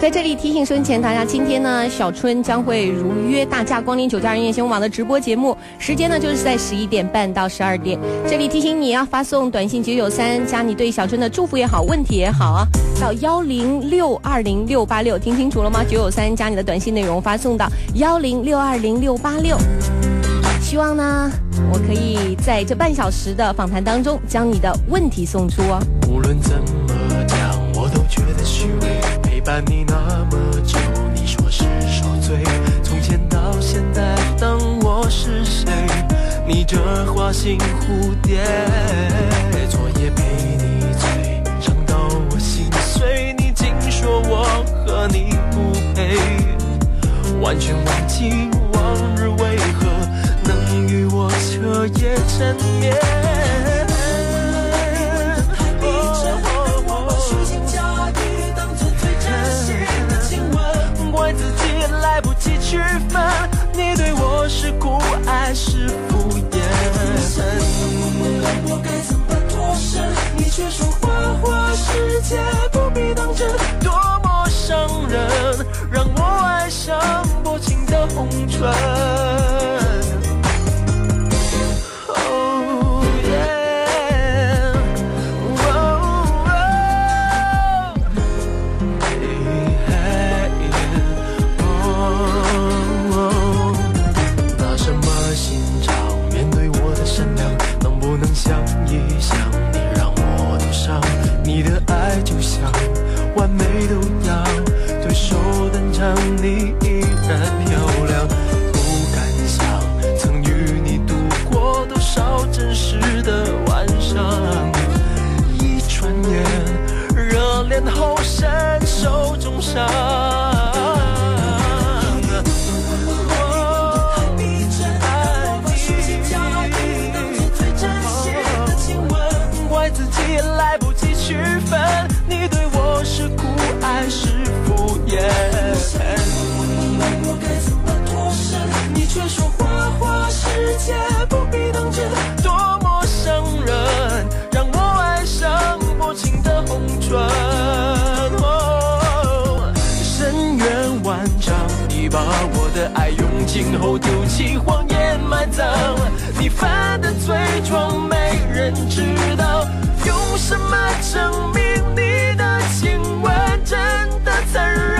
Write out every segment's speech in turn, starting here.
在这里提醒收音前大家，今天呢，小春将会如约大驾光临9家人夜新闻网的直播节目，时间呢就是在11点半到12点。这里提醒你要发送短信993加你对小春的祝福也好，问题也好啊，到106200686，听清楚了吗？993加你的短信内容发送到106200686。希望呢，我可以在这半小时的访谈当中将你的问题送出哦。 无论怎么讲，我都觉得虚伪。陪伴你那么久，你说是受罪。从前到现在，当我是谁？你这花心蝴蝶，昨夜陪你醉，伤到我心碎。你竟说我和你不配，完全忘记往日为何能与我彻夜缠绵。怪自己来不及区分，你对我是酷爱是敷衍。我该怎么脱身？你却说花花世界不必当真，多么伤人，让我爱上薄情的红唇。想一想，你让我多伤，你的爱就像完美毒药，对手登场你依然漂亮。不敢想曾与你度过多少真实的晚上，一转眼热恋后身受重伤。来不及区分，你对我是酷爱是敷衍。我该怎么脱身？你却说花花世界不必当真，多么伤人，让我爱上薄情的红唇。深渊万丈，你把我的爱用尽后丢弃，谎言埋葬，你犯的罪状没人知道。用什么证明你的亲吻真的残忍？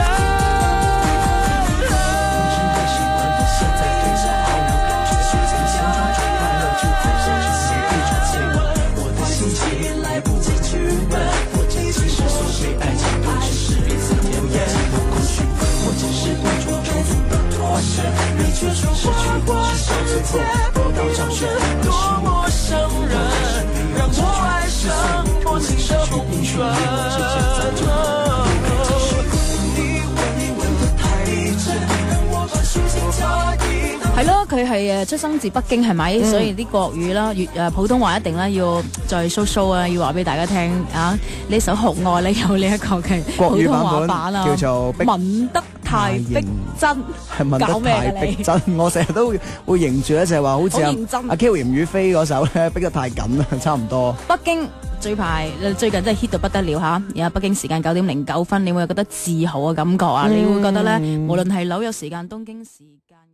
真的喜欢的现在对着好友，却是曾想抓住快乐就会失去一种亲吻。我的心情来不及区分，我只是所谓爱情都只是彼此甜言空虚，我只是一种种族的脱身，你却说失去我世界不到掌声，多么伤人，让我爱上薄情的红唇。 係咯，佢係出生自北京係咪？所以啲國語啦、普通話一定啦要再 show 啊，要話俾大家聽啊！呢首《酷愛》咧有呢一個嘅普通話版啊，叫做文德太逼真， 係文德太逼真。我成日都會認住咧，就係話好似阿 Q 嚴雨霏嗰首咧，逼得太緊啦，差唔多。 北京最近真係 hit 到不得了嚇！而家北京時間9點09分，你會覺得自豪嘅感覺啊！你會覺得咧，無論係紐約時間、東京時間。